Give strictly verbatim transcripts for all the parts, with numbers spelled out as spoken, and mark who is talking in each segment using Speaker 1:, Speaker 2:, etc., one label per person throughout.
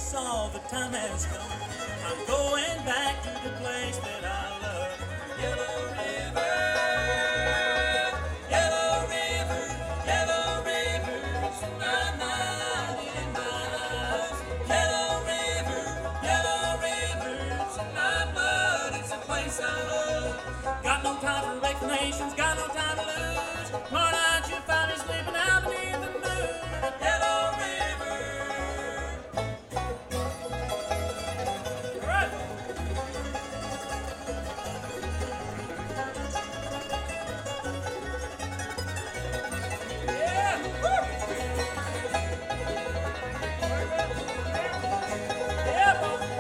Speaker 1: guess all the time has come. I'm going back to the place that I love. Yellow River, Yellow River, Yellow River's in my mind, in my eyes. Yellow River, Yellow River's in my blood. It's a place I love. Got no time for explanations, got no time to lose. Tomorrow night you'll find me sleeping out beneath the moon. Yellow River. All right. Yeah. Woo. Yeah.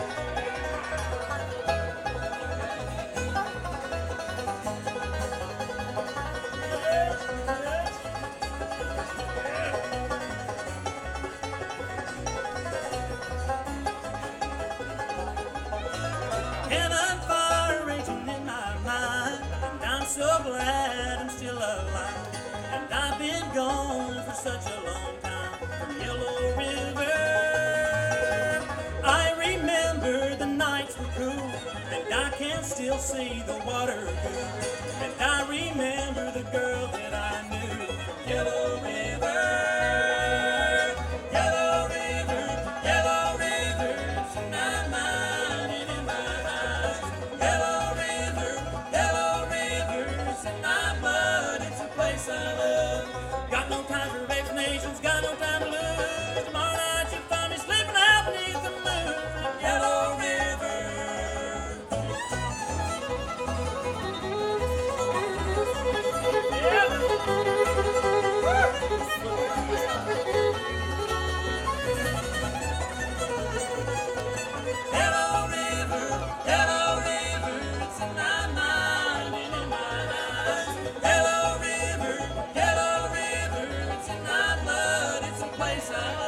Speaker 1: Cannon fire raging in my mind, and I'm so glad I'm still alive. And I've been gone for such a long time from Yellow River. I remember the nights were cool, and I can still see the water good. And I remember the girl that I knew from Yellow River. Yellow River, Yellow River's in my mind and in my eyes. Yellow River, Yellow River's in my blood. It's a place I love. Got no time for explanations, got no time to lose. Tomorrow night you'll find me sleeping out beneath the moon. Yellow River. Yeah. Yellow River, Yellow River, it's in my mind and in my eyes. Yellow River, Yellow River, it's in my blood. It's a place I love.